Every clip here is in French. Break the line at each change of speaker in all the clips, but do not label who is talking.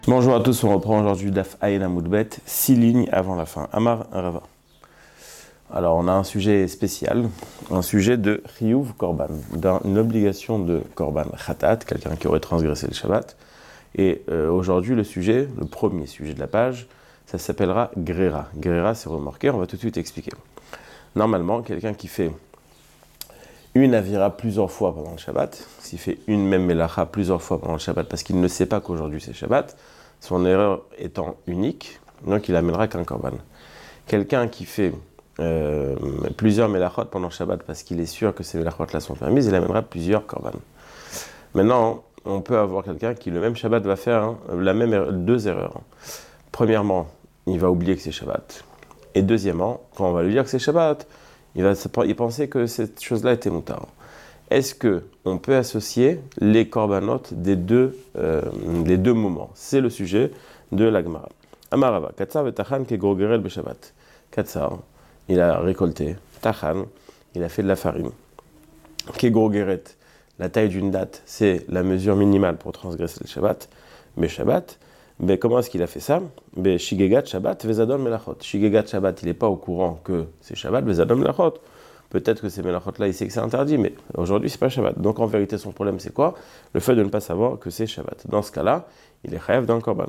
Bonjour à tous, on reprend aujourd'hui Daf Ayin Amoudbet, 6 lignes avant la fin. Amar Rava. Alors on a un sujet spécial, un sujet de Chiyuv Korban, d'une obligation de Korban Khatat, quelqu'un qui aurait transgressé le Shabbat. Et aujourd'hui le premier sujet de la page, ça s'appellera Grera. Grera c'est remorqué, on va tout de suite expliquer. Normalement, quelqu'un qui fait une avira plusieurs fois pendant le Shabbat, s'il fait une même melacha plusieurs fois pendant le Shabbat parce qu'il ne sait pas qu'aujourd'hui c'est Shabbat, son erreur étant unique, donc il amènera qu'un korban. Quelqu'un qui fait plusieurs melachot pendant le Shabbat parce qu'il est sûr que ces melachot-là sont permises, il amènera plusieurs korban. Maintenant, on peut avoir quelqu'un qui le même Shabbat va faire deux erreurs. Premièrement, il va oublier que c'est Shabbat. Et deuxièmement, quand on va lui dire que c'est Shabbat, il va penser que cette chose-là était moutard. Est-ce qu'on peut associer les korbanot des deux moments? C'est le sujet de la Gemara. Amarava, Katsar vetachan kegorgerel beshabbat. Katsar, il a récolté. Tachan, il a fait de la farine. Kegorgeret, la taille d'une date, c'est la mesure minimale pour transgresser le Shabbat. Mais Shabbat, comment est-ce qu'il a fait ça? Shigegat Shabbat vezadon melachot. Shigegat Shabbat, il n'est pas au courant que c'est Shabbat vezadon melachot. Peut-être que ces melachot-là, il sait que c'est interdit, mais aujourd'hui, c'est pas Shabbat. Donc en vérité, son problème, c'est quoi? Le fait de ne pas savoir que c'est Shabbat. Dans ce cas-là, il est chayav dans le korban.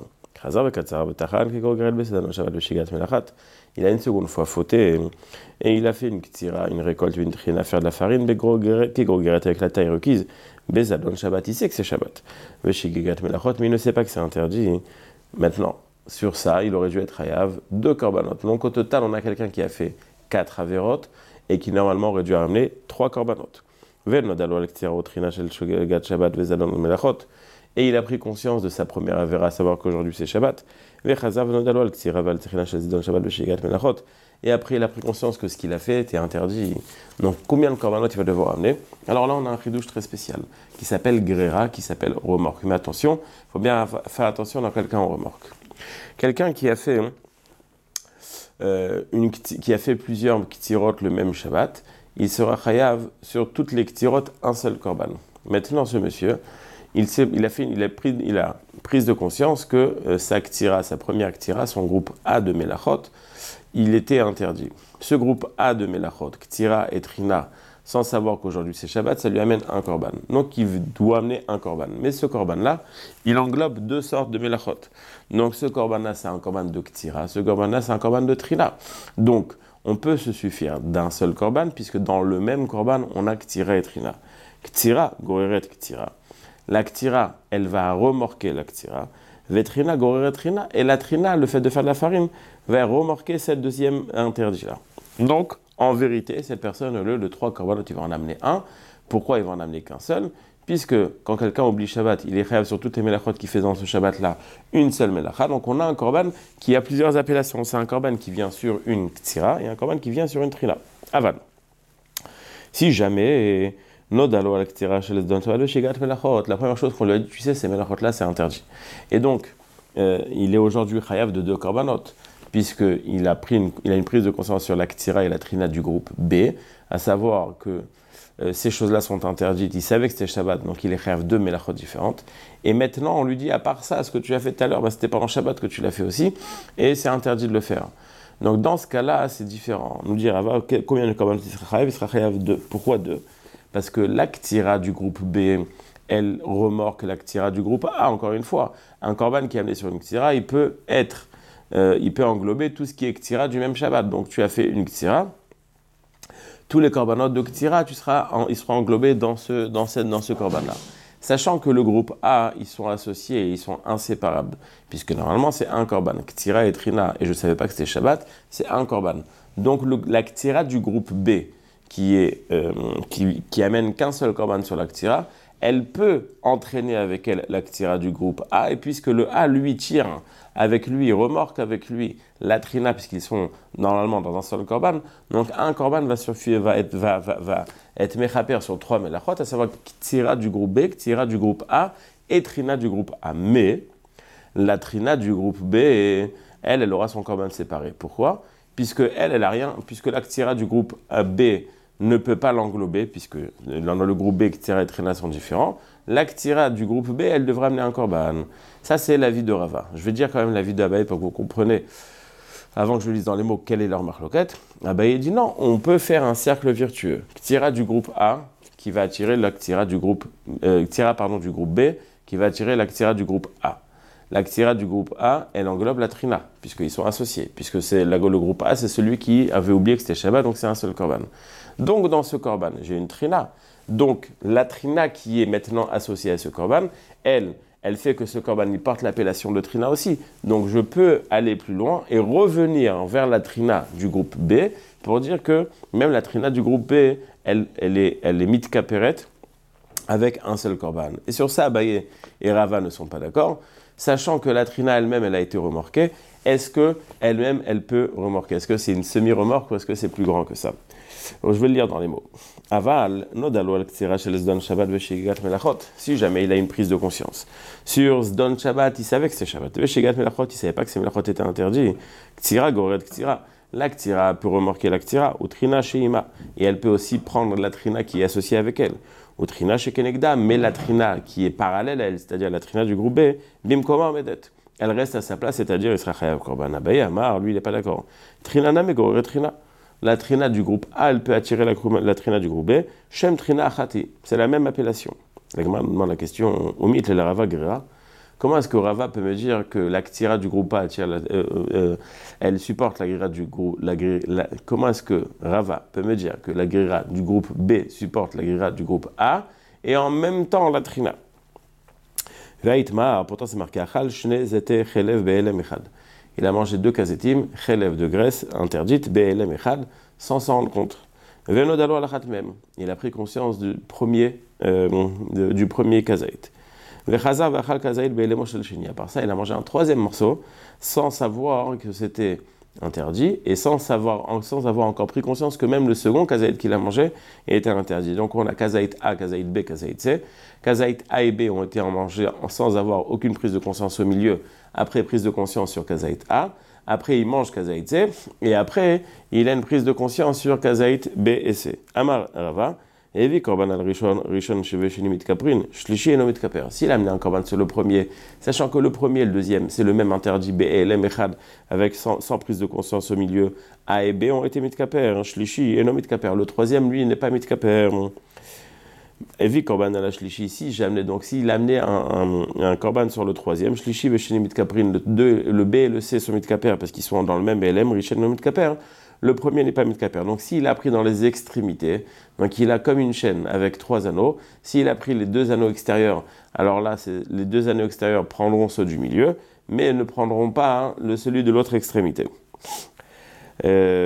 Il a une seconde fois fauté et il a fait une ktira, une récolte, une trina, faire de la farine, avec la taille requise. Bezadon Shabbat, il sait que c'est Shabbat. Mais il ne sait pas que c'est interdit. Maintenant, sur ça, il aurait dû être chayav deux korbanot. Donc au total, on a quelqu'un qui a fait 4 avérotes et qui normalement aurait dû ramener 3 korbanot. Et il a pris conscience de sa première avéra, à savoir qu'aujourd'hui c'est Shabbat. Et après il a pris conscience que ce qu'il a fait était interdit. Donc combien de korbanot il va devoir ramener? Alors là on a un chidouche très spécial qui s'appelle Grera, qui s'appelle remorque. Mais attention, il faut bien faire attention dans quelqu'un en remorque. Quelqu'un qui a fait... qui a fait plusieurs ktirot le même Shabbat, il sera chayav sur toutes les ktirot un seul korban. Maintenant, ce monsieur, il a prise de conscience que sa première ktira, son groupe A de melachot, il était interdit. Ce groupe A de melachot, ktira et trina, sans savoir qu'aujourd'hui c'est Shabbat, ça lui amène un korban. Donc il doit amener un korban. Mais ce korban-là, il englobe deux sortes de melachot. Donc ce korban-là, c'est un korban de ktira, ce korban-là, c'est un korban de trina. Donc on peut se suffire d'un seul korban, puisque dans le même korban, on a ktira et trina. Ktira, goreret ktira. La ktira, elle va remorquer la ktira. Vetrina, goreret trina. Et la trina, le fait de faire de la farine, va remorquer cette deuxième interdit-là. Donc, en vérité, cette personne, au lieu de 3 korbanot, il va en amener un. Pourquoi il va en amener qu'un seul? Puisque quand quelqu'un oublie Shabbat, il est chayav sur toutes les melachot qu'il fait dans ce Shabbat-là, une seule melacha. Donc on a un korban qui a plusieurs appellations. C'est un korban qui vient sur une ktira et un korban qui vient sur une trina. Aval. Si jamais, nodalo al ktira shigat melachot, la première chose qu'on lui a dit, tu sais, ces melachot-là, c'est interdit. Et donc, il est aujourd'hui chayav de 2 korbanot, puisqu'il a une prise de conscience sur la ktira et la trina du groupe B, à savoir que ces choses-là sont interdites. Il savait que c'était Shabbat, donc il est chayav 2 melachot différentes. Et maintenant, on lui dit, à part ça, ce que tu as fait tout à l'heure, c'était pendant Shabbat que tu l'as fait aussi, et c'est interdit de le faire. Donc dans ce cas-là, c'est différent. On nous dit, combien de korbanot il sera chayav 2. Pourquoi 2? Parce que la ktira du groupe B, elle remorque la ktira du groupe A, encore une fois. Un korban qui est amené sur une ktira, il peut englober tout ce qui est ktira du même Shabbat. Donc tu as fait une ktira, tous les korbanot de ktira, ils seront englobés dans ce korban-là. Sachant que le groupe A, ils sont associés et ils sont inséparables, puisque normalement c'est un korban, ktira et trina, et je ne savais pas que c'était Shabbat, c'est un korban. Donc la ktira du groupe B, qui amène qu'un seul korban sur la ktira, elle peut entraîner avec elle la ktira du groupe A, et puisque le A, lui, tire avec lui, remorque avec lui la trina, puisqu'ils sont normalement dans un seul korban, donc un korban va être mechaper sur 3 melachot, à savoir ktira du groupe B, ktira du groupe A, et trina du groupe A. Mais la trina du groupe B, elle aura son korban séparé. Pourquoi? Puisque la ktira du groupe B ne peut pas l'englober, puisque dans le groupe B, Ktira et Trina sont différents. La Ktira du groupe B, elle devra amener un korban. Ça, c'est l'avis de Rava. Je vais dire quand même l'avis d'Abaye pour que vous compreniez, avant que je lise dans les mots, quelle est leur marloquette. Abaye dit non, on peut faire un cercle virtueux. Ktira du groupe A, qui va attirer la Ktira du groupe, du groupe B, qui va attirer la Ktira du groupe A. La Ktira du groupe A, elle englobe la Trina, puisqu'ils sont associés. Puisque c'est le groupe A, c'est celui qui avait oublié que c'était Shabbat, donc c'est un seul korban. Donc dans ce korban, j'ai une Trina. Donc la Trina qui est maintenant associée à ce korban, elle fait que ce korban, il porte l'appellation de Trina aussi. Donc je peux aller plus loin et revenir vers la Trina du groupe B pour dire que même la Trina du groupe B, elle est mitkaperet avec un seul korban. Et sur ça, Abaye et Rava ne sont pas d'accord. Sachant que la Trina elle-même, elle a été remorquée, est-ce qu'elle-même, elle peut remorquer? Est-ce que c'est une semi-remorque ou est-ce que c'est plus grand que ça? Donc, je vais le lire dans les mots. Aval, nodalo al ktsira shel zdon Shabbat veshigat melachot. Si jamais il a une prise de conscience. Sur zdon Shabbat, il savait que c'est Shabbat. Veshigat melachot, il savait pas que ces melachot étaient interdits. Ktsira gored ktsira. La Ktira peut remorquer la Ktira, ou Trina sheima. Et elle peut aussi prendre la Trina qui est associée avec elle. Ou Trina shekenegda, mais la Trina qui est parallèle à elle, c'est-à-dire la Trina du groupe B, bimkoma medet. Elle reste à sa place, c'est-à-dire il sera chayav korban. Abaye Amar, lui il n'est pas d'accord. Trina na megore Trina. La Trina du groupe A, elle peut attirer la Trina du groupe B. Shem Trina achati. C'est la même appellation. La Gemara demande la question, Omit le Rava Grera. Comment est-ce que Rava peut me dire que la Ktira du groupe A attire elle supporte la Grira du groupe comment est-ce que Rava peut me dire que la Grira du groupe B supporte la Grira du groupe A et en même temps la Trina? Vaïtma, pourtant c'est marqué Achal Shne Zete Chelev Be'elem Echad. Il a mangé 2 kazetim, Chelev de graisse interdite, Be'elem Echad, sans s'en rendre compte. Venodalo Alachat même. Il a pris conscience du premier kazait. À part ça, il a mangé un 3e morceau sans savoir que c'était interdit et sans avoir encore pris conscience que même le second kazaït qu'il a mangé était interdit. Donc on a kazaït A, kazaït B, kazaït C. Kazaït A et B ont été mangés sans avoir aucune prise de conscience au milieu, après prise de conscience sur kazaït A. Après il mange kazaït C et après il a une prise de conscience sur kazaït B et C. Amar Rava. Evi korban al rishon sheve sheni mitkaprin, shlishi eno mitkaper. S'il a amené un korban sur le premier, sachant que le premier et le deuxième, c'est le même interdit, B et Lem echad, avec sans prise de conscience au milieu, A et B ont été mitkaper, shlishi eno mitkaper. Le troisième, lui, n'est pas mitkaper. Evi korban al shlishi, s'il a amené un korban sur le troisième, shlishi vesheni mitkaprin, le B et le C sont mitkaper, parce qu'ils sont dans le même BLM, rishon eno mitkaper. Le premier n'est pas mitkaper. Donc s'il a pris dans les extrémités, donc il a comme une chaîne avec 3 anneaux, s'il a pris les 2 anneaux extérieurs, alors là, les 2 anneaux extérieurs prendront ceux du milieu, mais ne prendront pas celui de l'autre extrémité. Si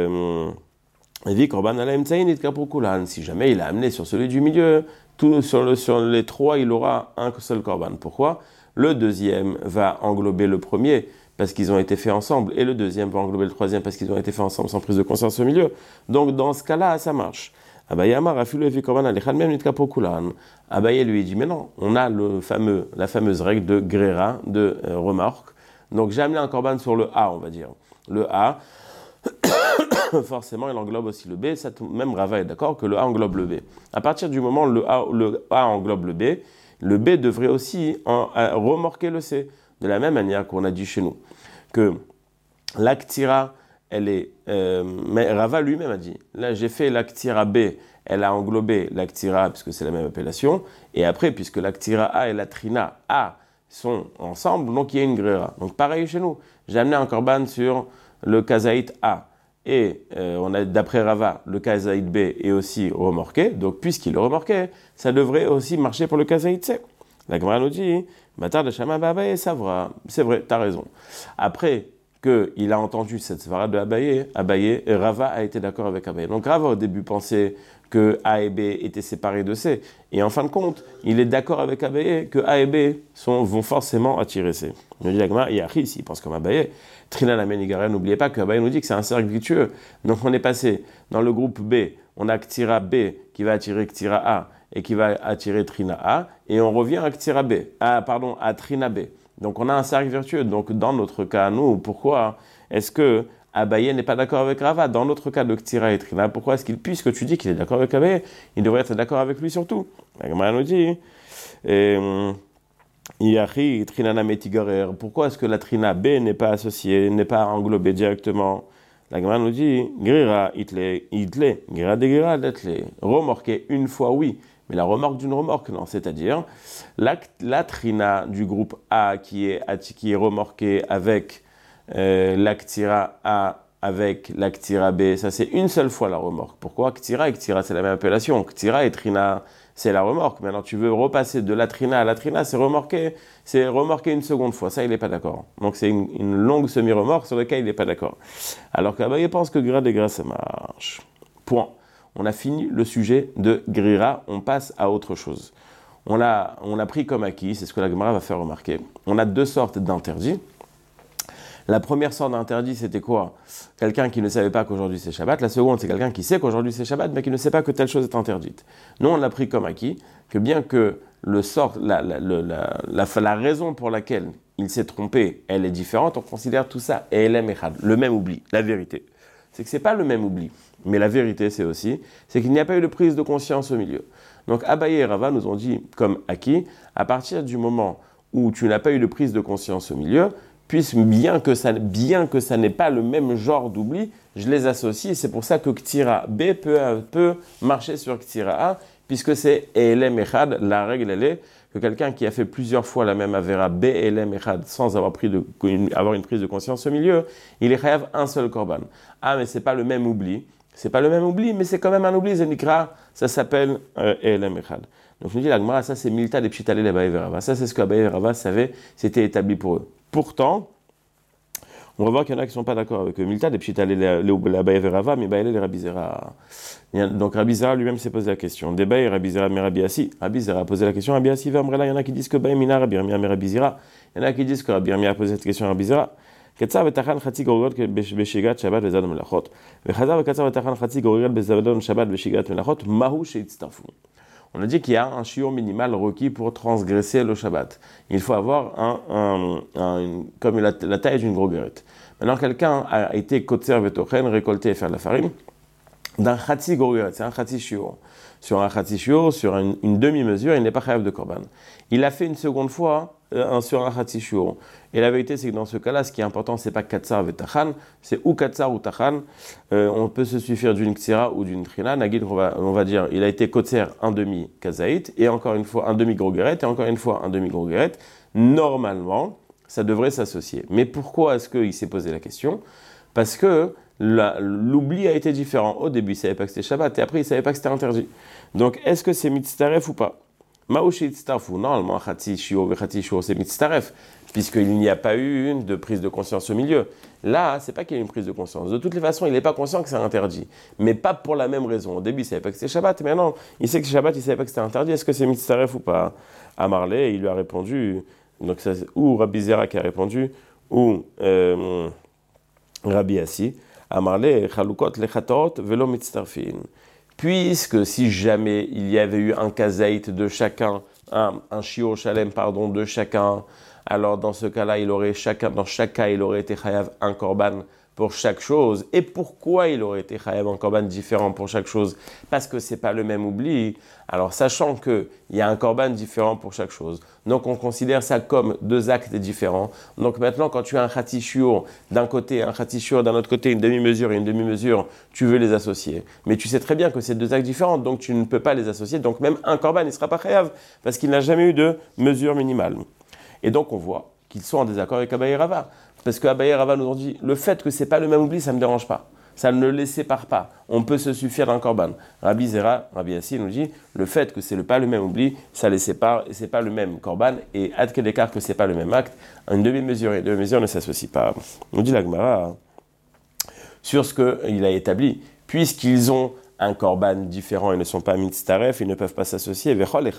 jamais il a amené sur celui du milieu, sur les 3, il aura un seul korban. Pourquoi? Le deuxième va englober le premier, parce qu'ils ont été faits ensemble, et le deuxième va englober le troisième parce qu'ils ont été faits ensemble sans prise de conscience au milieu. Donc dans ce cas-là, ça marche. Abaye Amar afilu evi korban alechan mem nitkapo kulan. Abaye lui dit mais non, on a la fameuse règle de grera, de remorque. Donc j'ai amené un korban sur le A, on va dire. Le A, forcément, il englobe aussi le B. Même Rava est d'accord que le A englobe le B. À partir du moment où le A englobe le B devrait aussi remorquer le C. De la même manière qu'on a dit chez nous, que la Ktira, elle est... mais Rava lui-même a dit, là j'ai fait la Ktira B, elle a englobé la Ktira, puisque c'est la même appellation, et après, puisque la Ktira A et la Trina A sont ensemble, donc il y a une Grera. Donc pareil chez nous, j'ai amené un korban sur le Kazaït A, et on a d'après Rava, le Kazaït B est aussi remorqué, donc puisqu'il est remorqué, ça devrait aussi marcher pour le Kazaït C. La Gemara nous dit, Matar de Shama Abaye, ça va. C'est vrai, tu as raison. Après qu'il a entendu cette svara de Abaye, Rava a été d'accord avec Abaye. Donc Rava au début pensait que A et B étaient séparés de C. Et en fin de compte, il est d'accord avec Abaye que A et B vont forcément attirer C. Il nous dit la Gemara, Yachi, s'il pense comme Abaye, Trina la Menigara, n'oubliez pas qu'Abaye nous dit que c'est un cercle virtueux. Donc on est passé dans le groupe B, on a Ktira B qui va attirer Ktira A, et qui va attirer Trina A, et on revient à Trina B. Donc on a un cercle vertueux. Donc dans notre cas, nous, pourquoi est-ce que Abaye n'est pas d'accord avec Rava. Dans l'autre cas de Ktira et Trina, pourquoi est-ce qu'il, puisque tu dis qu'il est d'accord avec Abaye, il devrait être d'accord avec lui surtout. La Gemara nous dit, pourquoi est-ce que la Trina B n'est pas associée, n'est pas englobée directement? La Gemara nous dit, Grira itle, Grira de Grira d'etle. Remorquer une fois, oui, mais la remorque d'une remorque, non. C'est-à-dire, la Trina du groupe A qui est remorquée avec la Ktira A avec la Ktira B, ça c'est une seule fois la remorque. Pourquoi Ktira et Ktira, c'est la même appellation. Ktira et Trina, c'est la remorque. Maintenant, tu veux repasser de la Trina à la Trina, c'est remorquer une seconde fois. Ça, il n'est pas d'accord. Donc, c'est une longue semi-remorque sur laquelle il n'est pas d'accord. Alors qu'Abaye pense que Grira de Grira, ça marche. Point. On a fini le sujet de Grira, on passe à autre chose. On a pris comme acquis, c'est ce que la Gemara va faire remarquer. On a deux sortes d'interdits. La première sorte d'interdit, c'était quoi? Quelqu'un qui ne savait pas qu'aujourd'hui c'est Shabbat. La seconde, c'est quelqu'un qui sait qu'aujourd'hui c'est Shabbat, mais qui ne sait pas que telle chose est interdite. Nous, on a pris comme acquis que bien que la raison pour laquelle il s'est trompé, elle est différente, on considère tout ça Elem Echad, le même oubli, la vérité. C'est que c'est pas le même oubli, mais la vérité c'est qu'il n'y a pas eu de prise de conscience au milieu. Donc Abaye et Rava nous ont dit comme acquis, à partir du moment où tu n'as pas eu de prise de conscience au milieu, puisque bien que ça n'est pas le même genre d'oubli, je les associe, et c'est pour ça que Ktira B peut marcher sur Ktira A, puisque c'est Elem Echad, la règle elle est que quelqu'un qui a fait plusieurs fois la même Avera B Elem Echad sans avoir une prise de conscience au milieu, il est chayav un seul korban. Ah mais c'est pas le même oubli, mais c'est quand même un oubli, Zenikra, ça s'appelle Elem Echad. Donc je me dis, la Gemara, ça c'est Milta de Pshitale l'Abaye Verava. Ça c'est ce qu'Abaye Verava savait, c'était établi pour eux. Pourtant, on va voir qu'il y en a qui ne sont pas d'accord avec eux. Milta de Pshitale l'Abaye Verava, mais Baïle et Rabbi Zera. Donc Rabbi Zera lui-même s'est posé la question. Débaye Rabbi Zera, mais Rabbi Assi. Rabbi Zera a posé la question. Rabbi Assi, il y en a qui disent que Baïmina, Rabbi Irmia, mais Rabbi Zera. Il y en a qui disent que Rabbi Irmia a posé cette question à Rabbi Zera. קצר ותחן חצי גורגות בשגרת שבת וזד מלאכות וחזר וקצר ותחן חצי גורגות בזדון שבת בשגרת מלאכות מהו שהצטרפו. On a dit qu'il y a un shiur minimal requis pour transgresser le Shabbat. Il faut avoir comme la taille d'une groguerette. Maintenant, quelqu'un a été kotzer vetochen, récolter et faire de la farine, d'un chatzi groguerette, c'est un chatzi shiur. Sur un chatzi shiur, sur une demi-mesure, il n'est pas chayav de korban. Il a fait une seconde fois sur un chatzi shiur. Et la vérité, c'est que dans ce cas-là, ce qui est important, c'est pas katsar vetachan, c'est ou katsar ou tachan. On peut se suffire d'une ksira ou d'une trina. Nagid, on va dire, il a été kotser un demi kazaït, et encore une fois un demi groguerette, et encore une fois un demi groguerette. Normalement, ça devrait s'associer. Mais pourquoi est-ce qu'il s'est posé la question? Parce que l'oubli a été différent. Au début, il ne savait pas que c'était Shabbat, et après, il ne savait pas que c'était interdit. Donc, est-ce que c'est mitztaref ou pas? Maouchi tztarfu, normalement, Khatsi Shio, Vechati Shio, c'est mitztaref, puisqu'il n'y a pas eu une de prise de conscience au milieu. Là, c'est pas qu'il y a une prise de conscience. De toutes les façons, il n'est pas conscient que c'est interdit. Mais pas pour la même raison. Au début, il ne savait pas que c'était Shabbat, mais maintenant, il sait que c'est Shabbat, il ne savait pas que c'était interdit. Est-ce que c'est mitztaref ou pas? À Marley, il lui a répondu, donc ça, ou Rabbi Zera qui a répondu, ou Rabbi Assi, à Marley, Chalukot lechatot velo mitztarfin. Puisque si jamais il y avait eu un kazaït de chacun, un shiur shalem, de chacun, alors dans ce cas-là, dans chaque cas, il aurait été chayav un korban pour chaque chose. Et pourquoi il aurait été chayav un korban différent pour chaque chose? Parce que c'est pas le même oubli. Alors sachant qu'il y a un korban différent pour chaque chose, donc on considère ça comme deux actes différents. Donc maintenant, quand tu as un khati shiur d'un côté, un khati shiur d'un autre côté, une demi-mesure et une demi-mesure, tu veux les associer. Mais tu sais très bien que c'est deux actes différents, donc tu ne peux pas les associer. Donc même un korban, il ne sera pas chayav, parce qu'il n'a jamais eu de mesure minimale. Et donc on voit qu'ils sont en désaccord avec Abaye et Rava. Parce que Abaye et Rava nous ont dit, le fait que ce n'est pas le même oubli, ça ne me dérange pas. Ça ne les sépare pas. On peut se suffire d'un korban. Rabbi Zera, Rabbi Assi nous dit, le fait que ce n'est pas le même oubli, ça les sépare, et ce n'est pas le même korban. Et ad quel écart que ce n'est pas le même acte, une demi-mesure et une demi-mesure ne s'associent pas. On dit la Gemara sur ce qu'il a établi. Puisqu'ils ont un korban différent et ne sont pas mitztaref, ils ne peuvent pas s'associer.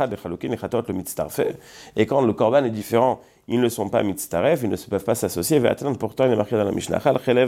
Et quand le korban est différent, ils ne sont pas mitztaref, ils ne se peuvent pas s'associer. Pourtant, il est marqué dans la Mishnah,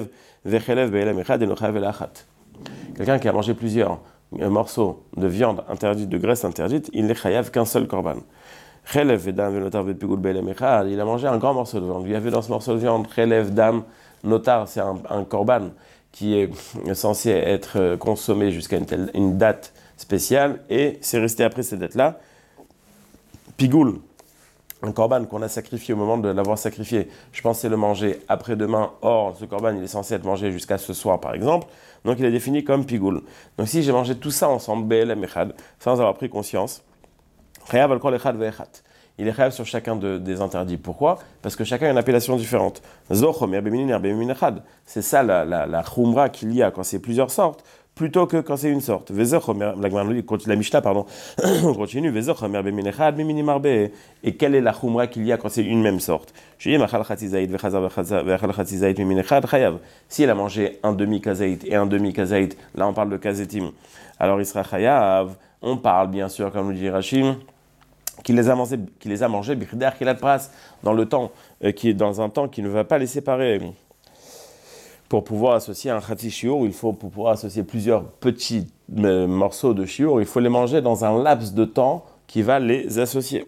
quelqu'un qui a mangé plusieurs morceaux de viande interdite, de graisse interdite, il n'est chayav qu'un seul korban. Il a mangé un grand morceau de viande. Il y avait dans ce morceau de viande, Chelev, dam, notar, c'est un korban qui est censé être consommé jusqu'à une date spéciale, et c'est resté après cette date-là. Pigoul, un korban qu'on a sacrifié au moment de l'avoir sacrifié, je pensais le manger après-demain, or ce korban il est censé être mangé jusqu'à ce soir par exemple, donc il est défini comme pigoul. Donc si j'ai mangé tout ça ensemble, BLM echad, sans avoir pris conscience, chayav al kol echad ve'echat. Il est chayav sur chacun des interdits. Pourquoi ? Parce que chacun a une appellation différente. Zochomer beminin beminin echad. C'est ça la chumra qu'il y a quand c'est plusieurs sortes, plutôt que quand c'est une sorte. La Mishnah, pardon, continue. Et quelle est la chumra qu'il y a quand c'est une même sorte ? Si elle a mangé un demi-kazaït et un demi-kazaït, là on parle de kazetim, alors il sera chayav. On parle bien sûr, comme nous dit Rachim, qu'il les a mangés b'chidar kilat pras, dans le temps, qui est dans un temps qui ne va pas les séparer. Pour pouvoir associer un khati shiur, pour pouvoir associer plusieurs petits morceaux de shiur, il faut les manger dans un laps de temps qui va les associer.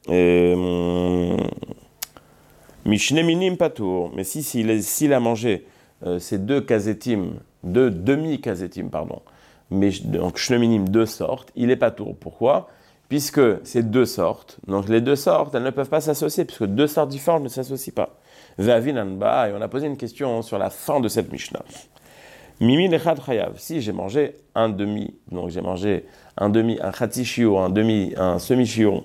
Mishne minim patour. Mais s'il a mangé ces deux demi-kazetim, pardon, mais donc shne deux sortes, il est patour. Pourquoi ? Puisque ces deux sortes, donc les deux sortes, elles ne peuvent pas s'associer, puisque deux sortes différentes ne s'associent pas. Ve'avinanba, et on a posé une question sur la fin de cette Mishnah. Mimi nechad chayav. Si j'ai mangé un demi, donc j'ai mangé un khati shiur, un semi-shiur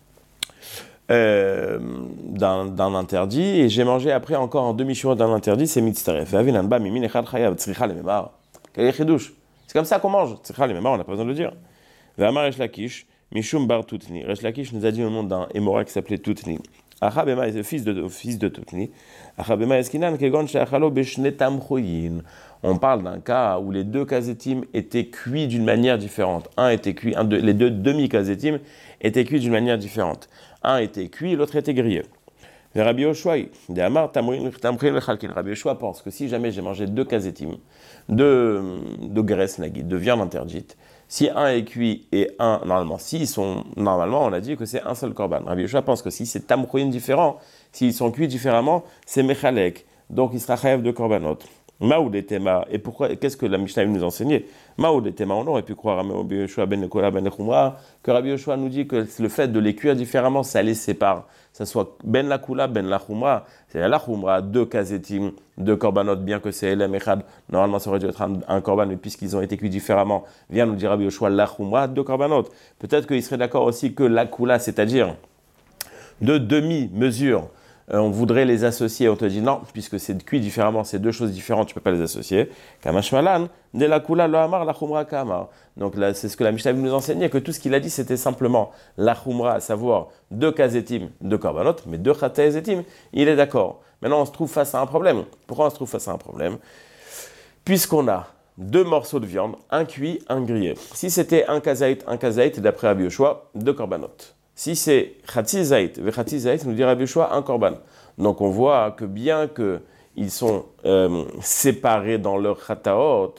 d'un interdit, et j'ai mangé après encore un demi-shiur d'un interdit, c'est mitzaref. Ve'avinanba, mimi nechad chayav, tzricha lememar. Quel est chidouche ? C'est comme ça qu'on mange. Tzricha lememar, on n'a pas besoin de le dire. Ve'amar Resh Lakish, Mishum bar Tutni. Resh Lakish nous a dit le nom d'un Émora qui s'appelait Tutni. Achabema est le fils de Tutni. Achabema eskinan kegon she'achalo beshne tamchoyin. On parle d'un cas où les deux kazetim étaient cuits d'une manière différente. Les deux demi-kazetim étaient cuits d'une manière différente. Un était cuit, l'autre était grillé. Rabbi Yoshua, Rabbi Yoshua pense que si jamais j'ai mangé deux kazetim, de graisse, de viande interdite, si un est cuit et un, normalement, on a dit que c'est un seul korban. Rabbi Yoshua pense que si c'est tamchoyin différent, s'ils sont cuits différemment, c'est mechalek. Donc il sera chayav de korbanot. Maoud et Tema. Et pourquoi, qu'est-ce que la Mishnah nous enseignait ? Maoud et Tema, on aurait pu croire à Rabbi Yoshua ben Nekola ben Nechumra, que Rabbi Yoshua nous dit que le fait de les cuire différemment, ça les sépare. Ça soit ben la Kula, ben la Chumra. C'est la Chumra, deux kazetim, deux korbanot, bien que c'est Elem Echad. Normalement, ça aurait dû être un korban, mais puisqu'ils ont été cuits différemment, vient nous dire Rabbi Yoshua la Chumra, deux korbanot. Peut-être qu'il serait d'accord aussi que la Kula, c'est-à-dire de demi-mesure, on voudrait les associer, on te dit non, puisque c'est cuit différemment, c'est deux choses différentes, tu ne peux pas les associer. Kamashmalan, de la kula lo amar, la chumra kamar. Donc là, c'est ce que la Mishnah nous enseignait, que tout ce qu'il a dit, c'était simplement la chumra, à savoir deux kazetim, deux korbanot, mais deux chataezetim, il est d'accord. Maintenant, on se trouve face à un problème. Pourquoi on se trouve face à un problème ? Puisqu'on a deux morceaux de viande, un cuit, un grillé. Si c'était un kazaït, d'après Rabbi Yoshua, deux korbanot. Si c'est Khatsi Zayt, nous dit Rabbi Yoshua, un korban. Donc on voit que bien qu'ils sont séparés dans leur chataot,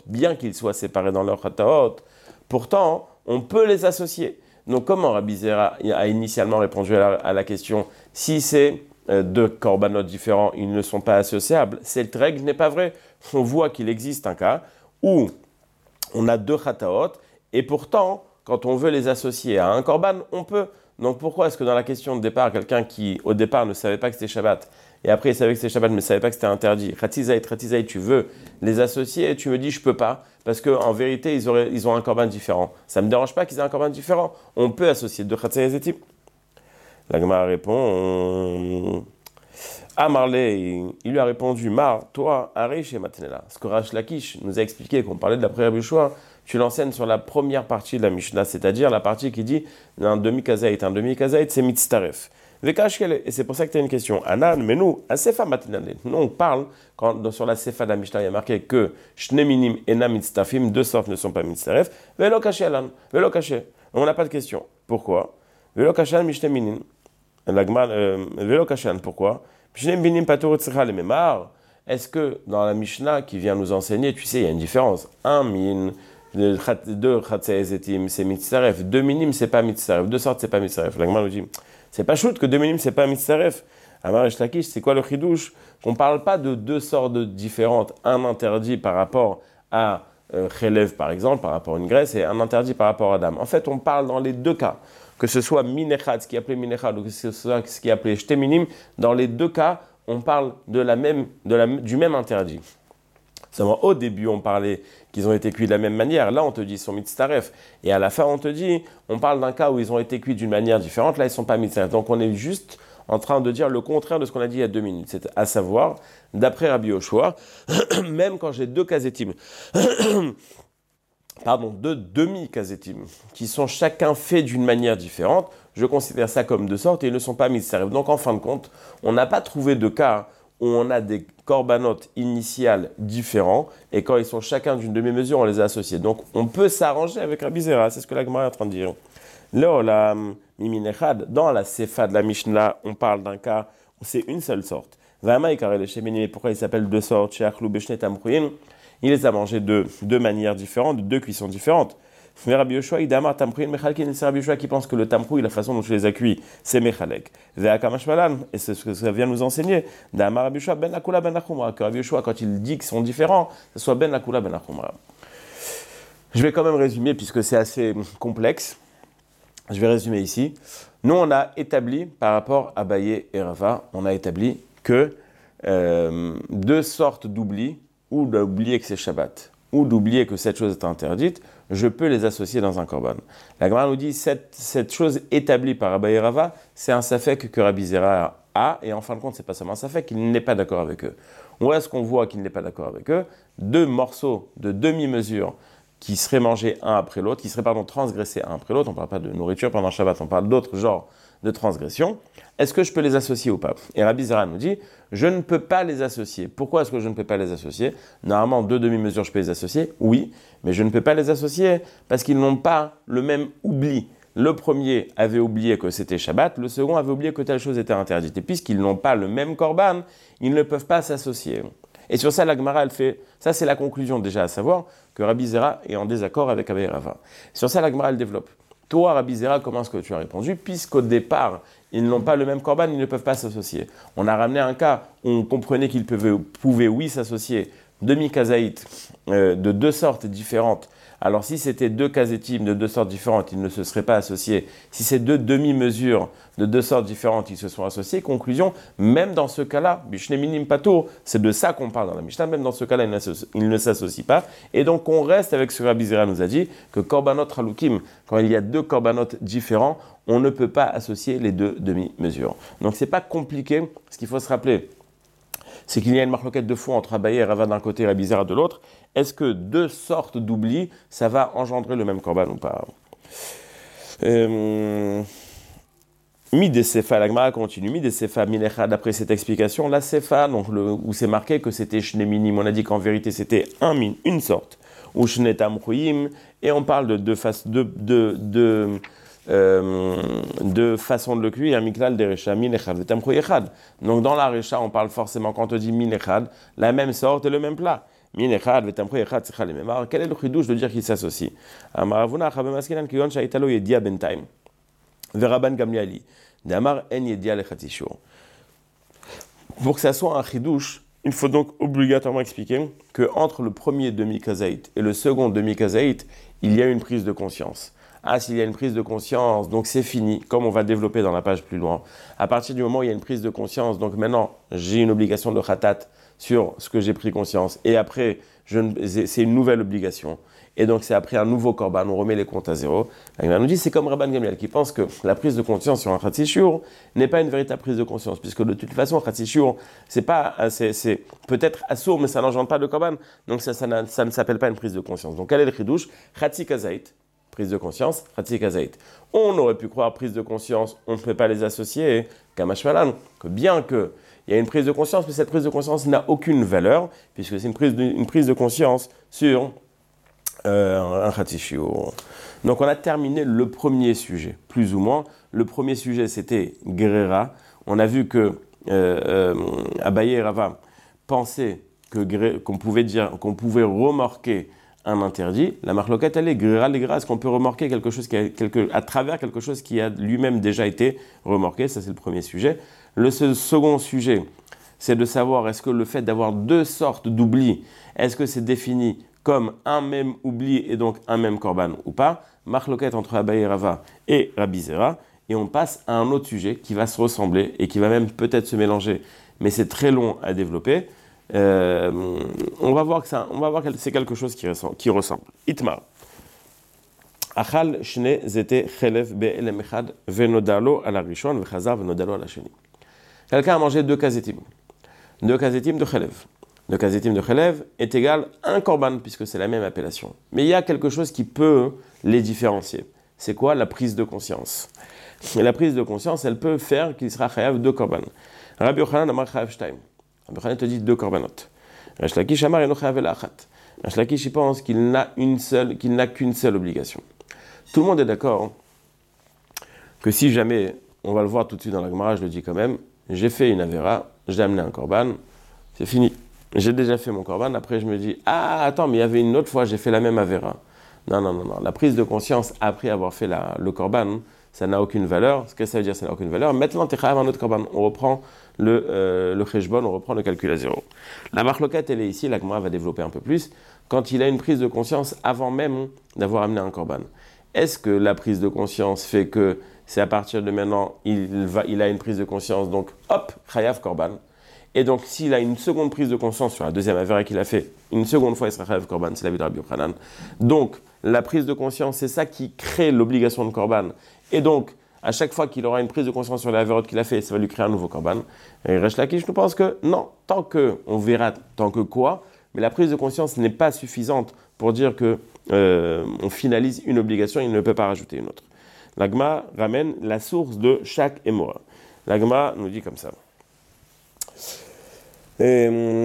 pourtant on peut les associer. Donc comment Rabbi Zera a initialement répondu à la question, si c'est deux korbanot différents, ils ne sont pas associables, cette règle n'est pas vraie. On voit qu'il existe un cas où on a deux chataot, et pourtant, quand on veut les associer à un korban, on peut. Donc pourquoi est-ce que dans la question de départ, quelqu'un qui au départ ne savait pas que c'était Shabbat, et après il savait que c'était Shabbat mais ne savait pas que c'était interdit, Khatizayt, tu veux les associer et tu me dis je peux pas, parce qu'en vérité ils ont un korban différent. Ça ne me dérange pas qu'ils aient un korban différent, on peut associer deux Khatizayt. La Gemara répond, Marley, il lui a répondu, toi, Arish et Matnela. Ce que Resh Lakish nous a expliqué, qu'on parlait de la prière Bishua, tu l'enseignes sur la première partie de la Mishnah, c'est-à-dire la partie qui dit un demi-kazaït, c'est mitztaref. Et c'est pour ça que tu as une question. Anan, mais nous, à Sefa Matnale, nous on parle, sur la Sefa de la Mishnah, il y a marqué que Shne minim ena mitztafim, deux sortes ne sont pas mitztaref, velo kaché alan, velo kaché. On n'a pas de question. Pourquoi ? Velo kaché alan, mishne minim. Velo kaché alan, pourquoi ? Shne minim patur tzricha le memar. Est-ce que dans la Mishnah qui vient nous enseigner, tu sais, il y a une différence. Un min, deux Khatsei Zetim, c'est Mitzaref. Deux minimes, c'est pas Mitzaref. Deux sortes, c'est pas Mitzaref. La Gemara nous dit, c'est pas shoot que deux minimes, c'est pas Mitzaref. Amar Reish Lakish, c'est quoi le chidouche? Qu'on parle pas de deux sortes différentes. Un interdit par rapport à Chelev, par exemple, par rapport à une graisse, et un interdit par rapport à Adam. En fait, on parle dans les deux cas. Que ce soit Minechad, ce qui est appelé Minechad, ou que ce soit ce qui est appelé Shteminim, dans les deux cas, on parle du même interdit. Seulement, au début, on parlait qu'ils ont été cuits de la même manière. Là, on te dit qu'ils sont mitzaref. Et à la fin, on te dit, on parle d'un cas où ils ont été cuits d'une manière différente. Là, ils ne sont pas mitzaref. Donc, on est juste en train de dire le contraire de ce qu'on a dit il y a 2 minutes. C'est à savoir, d'après Rabbi Yoshua, même quand j'ai deux kazetim, deux demi-kazetim, qui sont chacun faits d'une manière différente, je considère ça comme deux sortes et ils ne sont pas mitzaref. Donc, en fin de compte, on n'a pas trouvé de cas où on a des corbanotes initiales différents, et quand ils sont chacun d'une demi-mesure, on les a associés. Donc, on peut s'arranger avec Rabbi Zera, c'est ce que la Gemara est en train de dire. Là, la Miminechad, dans la Sefa de la Mishnah, on parle d'un cas où c'est une seule sorte. Vama et Karel Shemini, pourquoi il s'appelle deux sortes, chez Achlou Beshnet Tamchouin, il les a mangés de deux manières différentes, de deux cuissons différentes. Mais Rabbi Yoshua, Idamar Tamchouin Mechalkin, c'est Rabbi Yoshua qui pense que le tamchouï, la façon dont tu les as cuits, c'est Mechalek. Ve'akamashmalan, et c'est ce que ça vient nous enseigner. Damar Rabbi Yoshua ben Akula ben Achumra, que Rabbi Yoshua, quand il dit qu'ils sont différents, ce soit ben Akula ben Achumra. Je vais quand même résumer, puisque c'est assez complexe. Je vais résumer ici. Nous, on a établi, par rapport à Abaye et Rava, on a établi que deux sortes d'oubli, ou d'oublier que c'est Shabbat, ou d'oublier que cette chose est interdite, je peux les associer dans un korban. La Gemara nous dit, cette chose établie par Abaye et Rava, c'est un safek que Rabbi Zera a, et en fin de compte, c'est pas seulement un safek, il n'est pas d'accord avec eux. Où est-ce qu'on voit qu'il n'est pas d'accord avec eux? Deux morceaux de demi-mesure qui seraient mangés un après l'autre, qui seraient transgressés un après l'autre, on ne parle pas de nourriture pendant Shabbat, on parle d'autres genres de transgressions, est-ce que je peux les associer ou pas? Et Rabbi Zera nous dit, je ne peux pas les associer. Pourquoi est-ce que je ne peux pas les associer? Normalement, deux demi-mesures, je peux les associer, oui, mais je ne peux pas les associer parce qu'ils n'ont pas le même oubli. Le premier avait oublié que c'était Shabbat, le second avait oublié que telle chose était interdite. Et puisqu'ils n'ont pas le même korban, ils ne peuvent pas s'associer. Et sur ça, la Gemara, elle fait, ça c'est la conclusion déjà, à savoir que Rabbi Zera est en désaccord avec Abaye et Rava. Sur ça, la Gemara, elle développe. Toi, Rabbi Zera, comment est-ce que tu as répondu? Puisqu'au départ, ils n'ont pas le même korban, ils ne peuvent pas s'associer. On a ramené un cas où on comprenait qu'ils pouvaient oui, s'associer demi-kazaït de deux sortes différentes. Alors, si c'était deux kazétim de deux sortes différentes, ils ne se seraient pas associés. Si c'est deux demi-mesures de deux sortes différentes, ils se sont associés. Conclusion, même dans ce cas-là, Bishne Minim Pato, c'est de ça qu'on parle dans la Mishnah, même dans ce cas-là, ils ne s'associent pas. Et donc, on reste avec ce que Rabbi Zera nous a dit, que Korbanot Halukim, quand il y a deux Korbanot différents, on ne peut pas associer les deux demi-mesures. Donc, c'est pas compliqué. Ce qu'il faut se rappeler, c'est qu'il y a une marloquette de fond entre Abaye et Rava d'un côté et Rabbi Zera de l'autre. Est-ce que deux sortes d'oubli, ça va engendrer le même korban ou pas? Midesefa, la Gemara continue. Midesefa, Minecha, d'après cette explication, la Sefa, donc où c'est marqué que c'était Shne Minim, on a dit qu'en vérité c'était une sorte, ou Shne Tamchouim, et on parle de deux façons de le cuire, Miklal de Recha, Minechad, Tamchouim Echad. Donc dans la Recha, on parle forcément, quand on dit Minechad, la même sorte et le même plat. Minechad, Vetamchouim Echad, c'est les mêmes. Alors quel est le chidouche de dire qu'ils s'associent? Amaravuna, Chabem Askinan, Kiyon, Shaitalo, Yedia Bentaim. Veraban Gamliali. Damar En Yedia Lechatishur. Pour que ça soit un chidouche, il faut donc obligatoirement expliquer qu'entre le premier demi-kazaït et le second demi-kazaït, il y a une prise de conscience. Ah, s'il y a une prise de conscience, donc c'est fini, comme on va développer dans la page plus loin. À partir du moment où il y a une prise de conscience, donc maintenant, j'ai une obligation de khatat sur ce que j'ai pris conscience. Et après, c'est une nouvelle obligation. Et donc, c'est après un nouveau korban, on remet les comptes à zéro. On nous dit, c'est comme Rabban Gamliel qui pense que la prise de conscience sur un khatsi shiur n'est pas une véritable prise de conscience, puisque de toute façon, un khatsi shiur, c'est peut-être assourd, mais ça n'engendre pas de korban. Donc, ça ne s'appelle pas une prise de conscience. Donc, quel est le chidouche? Khatsi kazaït, prise de conscience, khatsi kazaït. On aurait pu croire prise de conscience, on ne peut pas les associer, kamashmalan, que bien que il y a une prise de conscience, mais cette prise de conscience n'a aucune valeur, puisque c'est une prise de conscience sur un khatsi shiur. Donc on a terminé le premier sujet, plus ou moins. Le premier sujet, c'était Gerera. On a vu que Abaye et Rava pensaient qu'on pouvait remorquer un interdit, la marloquette, elle est grira, est-ce qu'on peut remorquer quelque chose à travers quelque chose qui a lui-même déjà été remorqué? Ça, c'est le premier sujet. Le second sujet, c'est de savoir est-ce que le fait d'avoir deux sortes d'oubli, est-ce que c'est défini comme un même oubli et donc un même korban ou pas? Marloquette entre Abaye Rava et Rabbi Zera. Et on passe à un autre sujet qui va se ressembler et qui va même peut-être se mélanger, mais c'est très long à développer. On va voir que c'est quelque chose qui ressemble. Itmar. Achal shne zete chelev be'elem echad venodalo ala rishon vechazar venodalo ala sheni. Quelqu'un a mangé deux kazetim. Deux kazetim de chelev. Deux kazetim de chelev est égal à un korban puisque c'est la même appellation. Mais il y a quelque chose qui peut les différencier. C'est quoi? La prise de conscience. Et la prise de conscience, elle peut faire qu'il sera chayav deux korban. Rabbi Yochanan amar chayav shtaim. Rabbi Yochanan te dit deux korbanot. Resh Lakish amar eno chayav ela achat. Resh Lakish il pense qu'il n'a qu'une seule obligation. Tout le monde est d'accord que si jamais, on va le voir tout de suite dans la Gemara, je le dis quand même, j'ai fait une avera, j'ai amené un korban, c'est fini. J'ai déjà fait mon korban, après je me dis, ah attends, mais il y avait une autre fois, j'ai fait la même avera. Non. La prise de conscience après avoir fait le korban, ça n'a aucune valeur. Ce que ça veut dire, ça n'a aucune valeur. Maintenant, tu es chayav un autre korban. On reprend le cheshbon, on reprend le calcul à zéro. La marloquette, elle est ici, la Gemara va développer un peu plus. Quand il a une prise de conscience avant même d'avoir amené un korban. Est-ce que la prise de conscience fait que c'est à partir de maintenant, il a une prise de conscience, donc hop, chayav korban. Et donc, s'il a une seconde prise de conscience sur la deuxième avera qu'il a fait, une seconde fois, il sera chayav korban, c'est la vie de Rabbi Yochanan. Donc, la prise de conscience, c'est ça qui crée l'obligation de korban. Et donc, à chaque fois qu'il aura une prise de conscience sur la avérote qu'il a fait, ça va lui créer un nouveau korban. Et Resh Lakish nous pense que non, on verra tant que quoi, mais la prise de conscience n'est pas suffisante pour dire que on finalise une obligation, il ne peut pas rajouter une autre. L'Agma ramène la source de chaque émora. L'Agma nous dit comme ça. Il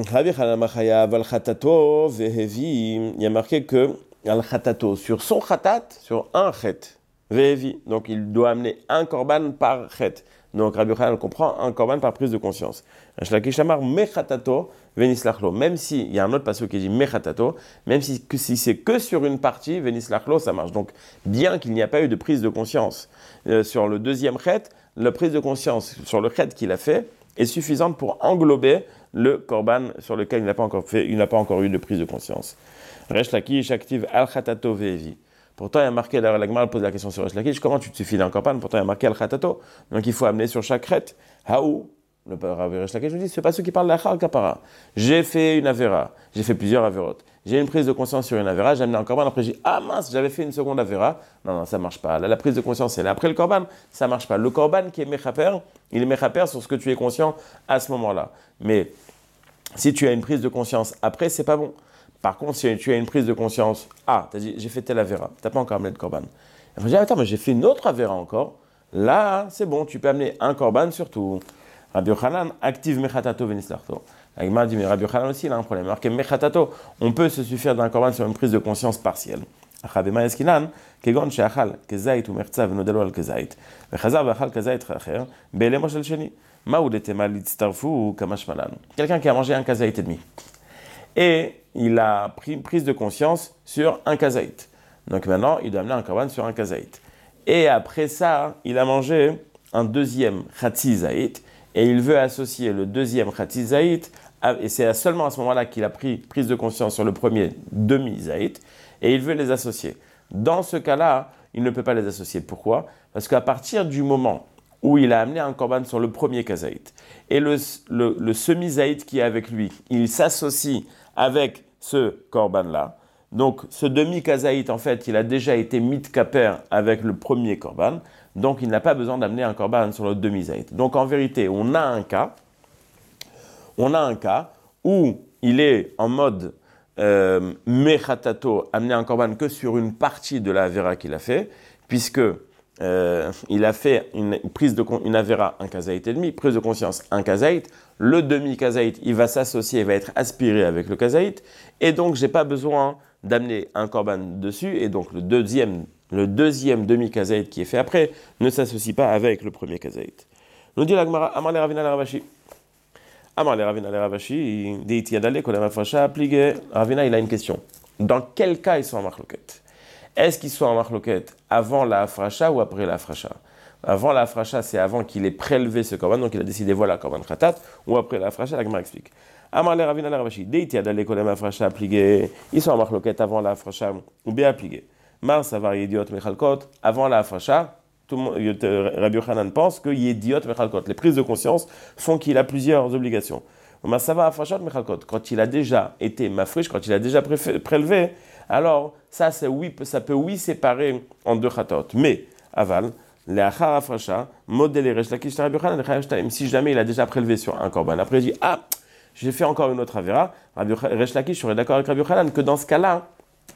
y a marqué que al-khatato, sur son khatat, sur un chet, vehevi, donc il doit amener un korban par chet. Donc Rabbi Yochanan comprend un korban par prise de conscience. Shlakish amar mechatato venislachlo, même si, il y a un autre passage qui dit mechatato, même si c'est que sur une partie, venislachlo, ça marche. Donc bien qu'il n'y a pas eu de prise de conscience sur le deuxième chet, la prise de conscience sur le chet qu'il a fait est suffisante pour englober le korban sur lequel il n'a pas encore eu de prise de conscience. Resh Lakish active al-khatato vehevi. Pourtant, il y a marqué, la Gemara pose la question sur Resh Lakish, comment tu te suffis d'un korban? Pourtant, il y a marqué al-khatato. Donc, il faut amener sur chaque crête. Haou, le Resh Lakish nous dit, c'est pas ceux qui parlent de la kapara. J'ai fait une avera, j'ai fait plusieurs avérotes. J'ai une prise de conscience sur une avera, j'ai amené un korban, après j'ai dit, ah mince, j'avais fait une seconde avera. Non, ça marche pas. Là, la prise de conscience, c'est là. Après le korban, ça marche pas. Le korban qui est mechaper, il est mechaper sur ce que tu es conscient à ce moment-là. Mais si tu as une prise de conscience après, c'est pas bon. Par contre, si tu as une prise de conscience, tu as dit, j'ai fait telle avera, tu n'as pas encore amené de korban. Je dis, attends, mais j'ai fait une autre avera encore. Là, c'est bon, tu peux amener un korban surtout. Rabbi Yochanan active mechatato venislachto. Agma dit, mais Rabbi Yochanan aussi, il a un problème. Alors que mechatato, on peut se suffire d'un korban sur une prise de conscience partielle. Achabema eskinan, kegon sheachal kezait ou mertza venodelo al kezait. Vechazar vechal kezait racher, be'elemo shel sheni. Maoudetema litztarfu kamashmalan. Quelqu'un qui a mangé un kezait et demi. Et il a pris une prise de conscience sur un kazaït. Donc maintenant, il doit amener un korban sur un kazaït. Et après ça, il a mangé un deuxième khatsi zaït, et il veut associer le deuxième khatsi zaït, et c'est seulement à ce moment-là qu'il a pris prise de conscience sur le premier demi-zaït, et il veut les associer. Dans ce cas-là, il ne peut pas les associer. Pourquoi? Parce qu'à partir du moment où il a amené un korban sur le premier kazaït, et le semi-zaït qui est avec lui, il s'associe avec ce korban-là. Donc, ce demi-kazaït, en fait, il a déjà été mitkaper avec le premier korban. Donc, il n'a pas besoin d'amener un korban sur le demi-zaït. Donc, en vérité, on a un cas où il est en mode mechatato, amener un korban que sur une partie de la avera qu'il a fait, puisque il a fait une avera, un kazaït et demi, prise de conscience, un kazaït. Le demi-kazaït, il va s'associer, il va être aspiré avec le kazaït. Et donc, j'ai pas besoin d'amener un korban dessus. Et donc, le deuxième demi-kazaït qui est fait après ne s'associe pas avec le premier kazaït. Nous dit la Gemara, Amar le Ravina le Ravashi. Amar le Ravina le Ravashi, Deiti Adale, Kodama Fasha, Plige. Ravina, il a une question. Dans quel cas ils sont en marloquette? Est-ce qu'ils sont en marloquette avant la afracha ou après la afracha? Avant la afracha, c'est avant qu'il ait prélevé ce korban, donc il a décidé voilà korban khatat, ou après la afracha, la Gemara explique. Amar le Ravina le Ravashi, deiti adale kolem afracha appliqué, ils sont en marloquette avant la afracha ou bien appliqué. Mar savar idiot mechalkot, avant la afracha, tout le monde, Rabbi Yochanan pense que idiot mechalkot, les prises de conscience font qu'il a plusieurs obligations. Mar savar afrachat mechalkot, quand il a déjà été mafrish, quand il a déjà prélevé, alors ça peut séparer en deux khatot. Mais aval, les achar afracha, modèle Resh Lakish Rabbi Yochanan, si jamais il a déjà prélevé sur un korban, après il dit j'ai fait encore une autre avéra, Resh Lakish serait d'accord avec Rabbi Yochanan que dans ce cas-là,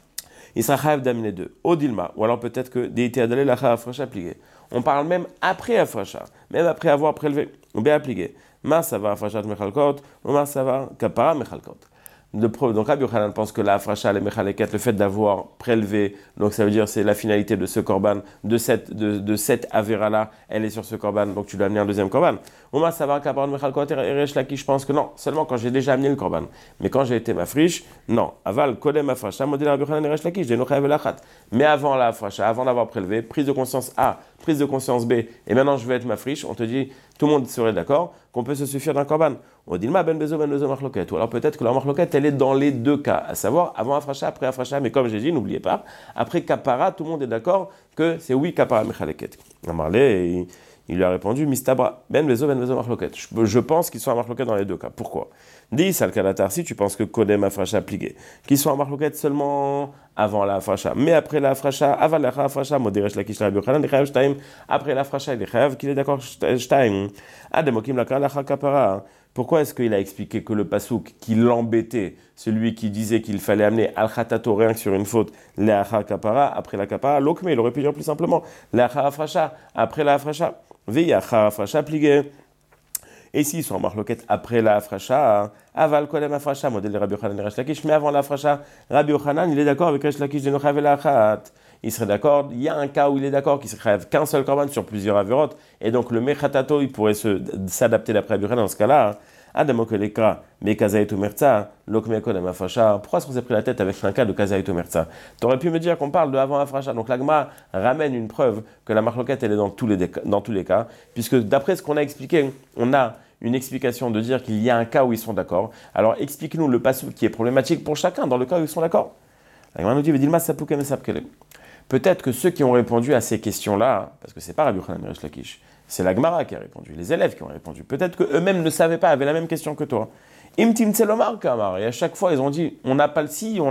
il sera chayav d'amener deux. Odilma, ou alors peut-être que déité adalé la afracha appliqué. On parle même après afracha, même après avoir prélevé, ou bien appliqué. Ma sava afrachat mechalkot, ou ma sava kapara mechalkot. Donc Rabbi Yochanan pense que la afracha, les mechaleket, le fait d'avoir prélevé, donc ça veut dire c'est la finalité de ce korban, de cette avéra-là, elle est sur ce korban, donc tu dois amener un deuxième korban. Oma savar kapara mechalkot et resh laki, je pense que non, seulement quand j'ai déjà amené le korban. Mais quand j'ai été mafrish, non. Aval kodem afracha, modèle Rabbi Yochanan et resh laki, j'ai no chayav elachat. Mais avant la afracha, avant d'avoir prélevé, prise de conscience A, prise de conscience B, et maintenant je vais être mafrish, on te dit, tout le monde serait d'accord qu'on peut se suffire d'un korban. On dit ben bezo marloquette. Ou alors peut-être que la marloquette, elle est dans les deux cas, à savoir avant afracha, après afracha. Mais comme j'ai dit, n'oubliez pas, après kapara, tout le monde est d'accord que c'est oui kapara mechaleket. Amarlé, il lui a répondu mistabra ben bezo marloquette. Je pense qu'ils sont en marloquette dans les deux cas. Pourquoi? Dis salkalatar, si tu penses que kodem afracha plié, qu'ils sont en marloquette seulement avant la afracha, mais après la afracha, avant la afracha, modéresh la kish la biochanan, chayav shtaim, après la afracha, il est chayav qu'il est d'accord shtaim. Ademokim la kala kapara. Pourquoi est-ce qu'il a expliqué que le pasouk qui l'embêtait, celui qui disait qu'il fallait amener al-khatato rien que sur une faute, l'eacha kapara, après la kapara, l'okme, il aurait pu dire plus simplement, l'eacha afracha, après la afracha, veyacha afracha pligé. Et s'ils sont en marloquette après la afracha, aval kolem afracha, modèle de Rabbi Yochanan et Resh Lakish, mais avant la afracha, Rabbi Yochanan, il est d'accord avec Resh Lakish de Nochav et Lachat. Il serait d'accord, il y a un cas où il est d'accord qu'il serait qu'un seul korban sur plusieurs avérotes, et donc le mechatato, il pourrait s'adapter d'après Rabbi Yochanan dans ce cas-là. Adamo que les cas, mais kazaïto merza, lokme kolem afracha. Pourquoi est-ce qu'on s'est pris la tête avec un cas de kazaïto merza? Tu aurais pu me dire qu'on parle de avant afracha. Donc l'agma ramène une preuve que la marloquette, elle est dans tous les cas, puisque d'après ce qu'on a expliqué, on a une explication de dire qu'il y a un cas où ils sont d'accord. Alors explique-nous le passage qui est problématique pour chacun dans le cas où ils sont d'accord. L'agma nous dit Vedilma sapoukem sapkele. Peut-être que ceux qui ont répondu à ces questions-là, parce que c'est pas Rabbi Yochanan et Resh Lakish, c'est la Gemara qui a répondu, les élèves qui ont répondu. Peut-être qu'eux-mêmes ne savaient pas, avaient la même question que toi. Imtim tselomar kamar. Et à chaque fois, ils ont dit, on n'a pas le si,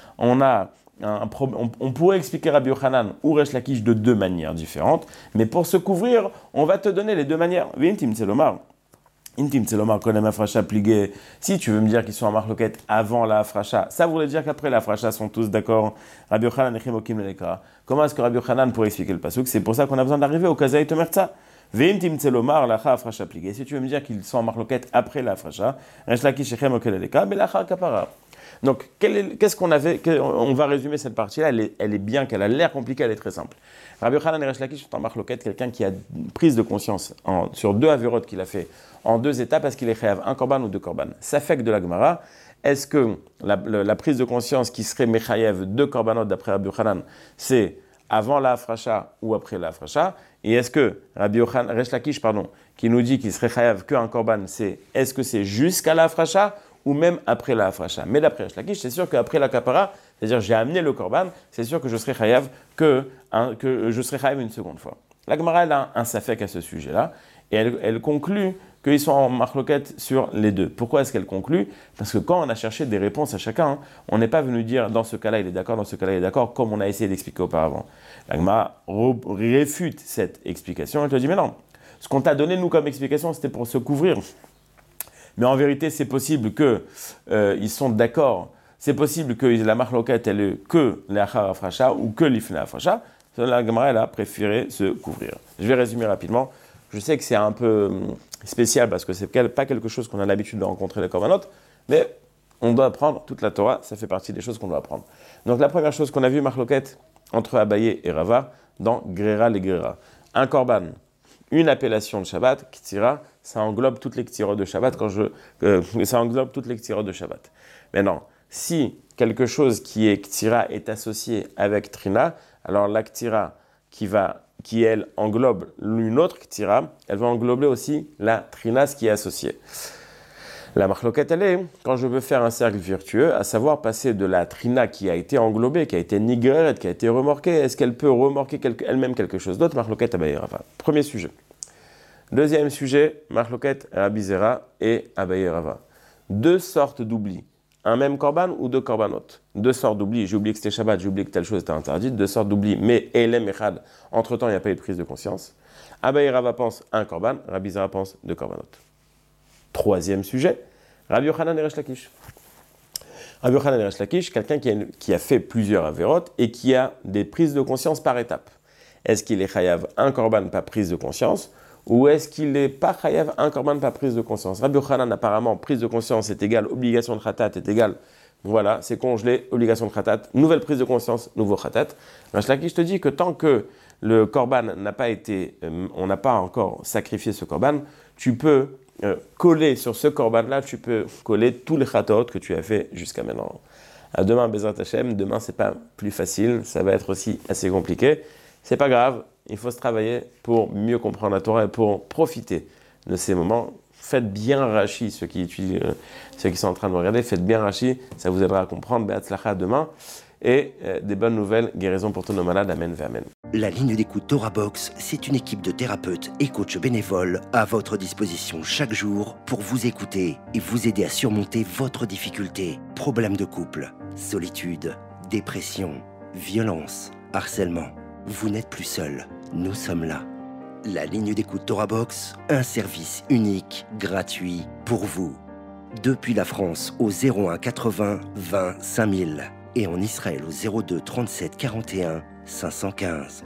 on pourrait expliquer Rabbi Yochanan ou Resh Lakish de deux manières différentes, mais pour se couvrir, on va te donner les deux manières. Imtim tselomar. Intim tselomar kolem afracha pligé. Si tu veux me dire qu'ils sont en marloquette avant la afracha, ça voulait dire qu'après la afracha sont tous d'accord. Rabbi Yochanan et Chimokim lelekra. Comment est-ce que Rabbi Yochanan pourrait expliquer le pasuk? C'est pour ça qu'on a besoin d'arriver au kazaït omerza. Ve'intim tselomar lacha afracha pligé. Si tu veux me dire qu'ils sont en marloquette après la afracha, Resh Lakish et Chimokim lelekra, mais lacha kapara. Donc, qu'est-ce qu'on avait? On va résumer cette partie-là. Elle est bien, qu'elle a l'air compliquée, elle est très simple. Rabbi Yochanan et Resh Lakish sont en marloquette, quelqu'un qui a une prise de conscience sur deux avérotes qu'il a fait en deux étapes, parce qu'il est chayav un korban ou deux korban. Ça fait que de la Gemara, est-ce que la prise de conscience qui serait mechayev deux korbanot d'après Rabbi Yochanan, c'est avant la afracha ou après la afracha? Et est-ce que Rabbi Yochanan, Resh Lakish, qui nous dit qu'il serait chayav qu'un korban, est-ce que c'est jusqu'à la afracha ou même après la afracha? Mais d'après Resh Lakish, c'est sûr qu'après la kapara, c'est-à-dire j'ai amené le korban, c'est sûr que je serai chayav que je serai chayav une seconde fois. La Gemara, elle a un safek à ce sujet-là, et elle conclut qu'ils sont en marloquette sur les deux. Pourquoi est-ce qu'elle conclut? Parce que quand on a cherché des réponses à chacun, on n'est pas venu dire dans ce cas-là il est d'accord, dans ce cas-là il est d'accord, comme on a essayé d'expliquer auparavant. La Gemara réfute cette explication, elle te dit mais non, ce qu'on t'a donné nous comme explication c'était pour se couvrir. Mais en vérité c'est possible qu'ils sont d'accord, c'est possible que la marloquette elle est que l'achar afracha ou que l'ifna afracha. La Gemara elle a préféré se couvrir. Je vais résumer rapidement. Je sais que c'est un peu spécial parce que c'est pas quelque chose qu'on a l'habitude de rencontrer les korbanot, mais on doit apprendre toute la Torah, ça fait partie des choses qu'on doit apprendre. Donc la première chose qu'on a vu, marloquette entre Abaye et Rava, dans Grera les Grera. Un korban, une appellation de Shabbat, Ktira, ça englobe toutes les Ktirot de Shabbat, ça englobe toutes les Ktirot de Shabbat. Maintenant, Si quelque chose qui est ktira est associé avec trina, alors la ktira qui elle englobe une autre ktira, elle va englober aussi la trina, ce qui est associé. La marloquette, elle est, quand je veux faire un cercle vertueux, à savoir passer de la trina qui a été englobée, qui a été nigrée, qui a été remorquée, est-ce qu'elle peut remorquer elle-même quelque chose d'autre? Marloquette Abaye Rava. Premier sujet. Deuxième sujet, marloquette Rabbi Zera et Abaye Rava. Deux sortes d'oubli. Un même korban ou deux korbanot. Deux sortes d'oubli. J'ai oublié que c'était Shabbat, j'ai oublié que telle chose était interdite. Deux sortes d'oubli, mais Elem Echad. Entre-temps, il n'y a pas eu de prise de conscience. Abaye Rava pense un korban, Rabbi Zera pense deux korbanot. Troisième sujet, Rabbi Yochanan et Resh Lakish. Rabbi Yochanan et Resh Lakish, quelqu'un qui a fait plusieurs avérotes et qui a des prises de conscience par étapes. Est-ce qu'il est chayav un korban, pas prise de conscience, ou est-ce qu'il n'est pas chayav un korban, pas prise de conscience? Rabbi Yochanan, apparemment, prise de conscience est égale, obligation de khatat est égale, voilà, c'est congelé, obligation de khatat, nouvelle prise de conscience, nouveau khatat. Resh Lakish te dit que tant que le korban n'a pas été, on n'a pas encore sacrifié ce korban, tu peux coller sur ce korban-là, tu peux coller tous les khatot que tu as fait jusqu'à maintenant. À demain, Bezrat Hashem, demain c'est pas plus facile, ça va être aussi assez compliqué. C'est pas grave, il faut se travailler pour mieux comprendre la Torah et pour profiter de ces moments. Faites bien Rashi, ceux qui sont en train de me regarder, faites bien Rashi, ça vous aidera à comprendre. Be'atzlacha demain. Et des bonnes nouvelles, guérison pour tous nos malades, amen, amen.
La ligne d'écoute Torah Box, c'est une équipe de thérapeutes et coachs bénévoles à votre disposition chaque jour pour vous écouter et vous aider à surmonter votre difficulté. Problèmes de couple, solitude, dépression, violence, harcèlement. Vous n'êtes plus seul, nous sommes là. La ligne d'écoute Torah Box, un service unique, gratuit pour vous. Depuis la France au 01 80 20 5000. Et en Israël au 02 37 41 515.